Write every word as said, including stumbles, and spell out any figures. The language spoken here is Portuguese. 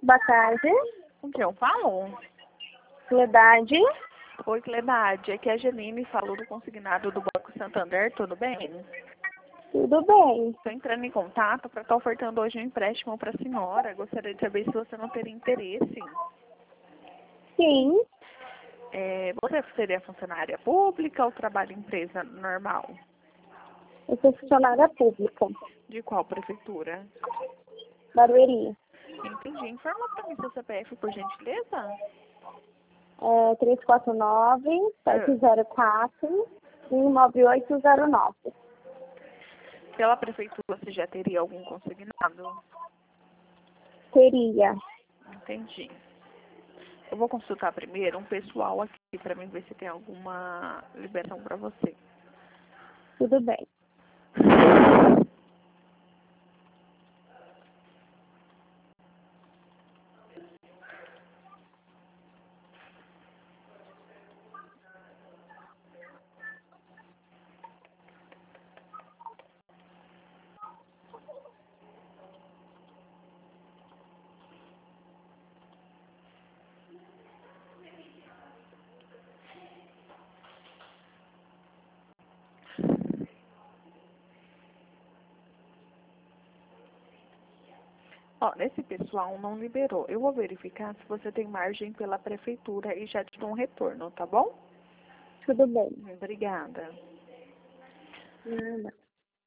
boa tarde. Com quem eu falo? Cledade. Oi, Cledade. Aqui é a Janine, falou do consignado do Banco Santander, tudo bem? Tudo bem. Estou entrando em contato para estar ofertando hoje um empréstimo para a senhora. Gostaria de saber se você não teria interesse. Sim, É, você seria funcionária pública ou trabalha em empresa normal? eu sou funcionária pública. De qual prefeitura? Barueri. Entendi. Informa para mim seu C P F, por gentileza. É três quatro nove, sete zero quatro, um nove oito zero nove. Pela prefeitura você já teria algum consignado? Teria. Entendi. Eu vou consultar primeiro um pessoal aqui para mim ver se tem alguma liberação para você. Tudo bem. Ó, esse pessoal não liberou. Eu vou verificar se você tem margem pela prefeitura e já te dou um retorno, tá bom? Tudo bem. Obrigada. Nada.